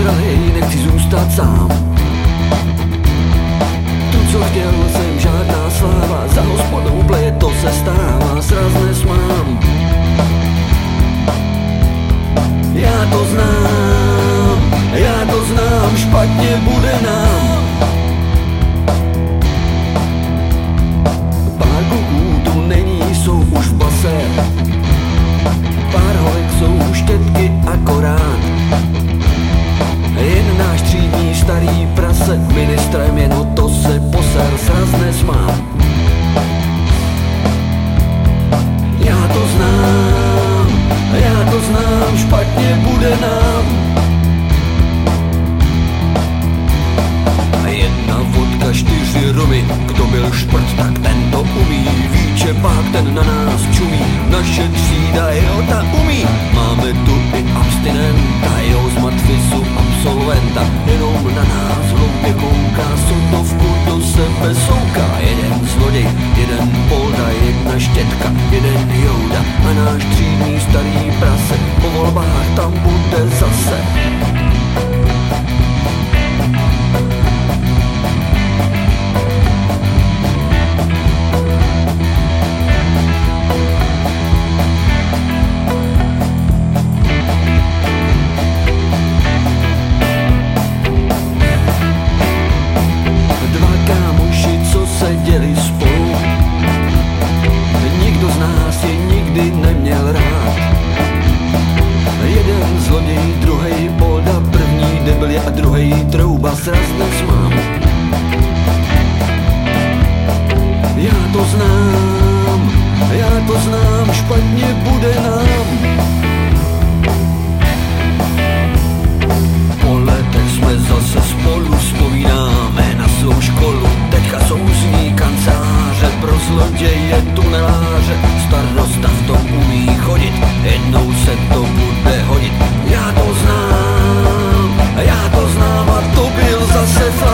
drahej, nechci zůstat sám. To, co chtěl jsem, žádná sláva, za hospodou bleje to se stává, sraz nesmám. Já to znám, špatně bude nám. Pár kluků tu není, jsou už v base. Pár holek jsou štětky akorát. Jen náš třídní starý prase ministrem, jen o to se poser, sraz nesmám. Já to znám, špatně bude nám. Jedna vodka, 4 rumy, kdo byl šprt, tak ten to umí. Víčepák, ten na nás čumí, naše třída, jo, ta umí. Máme tu i abstinenta, jo, z matfisu absolventa. Jenom na nás hloupě kouká, sotovku do sebe souká. Jeden zloděj, jeden polda, jedna štětka, jeden jouda. A náš třídní starý prase, po volbách tam bude zase. Seděli spolu, nikdo z nás je nikdy neměl rád. Jeden zloděj, druhej polda, první debil a druhej trouba, sraz nesmám. Já to znám, špatně bude nám. Po letech jsme zase spolu, vzpomínáme na svou školu. Teďka jsou z ní kanceláře, pro zloděje tuneláře. Starosta v tom umí chodit, jednou se to bude hodit. Já to znám a to byl zase fakt.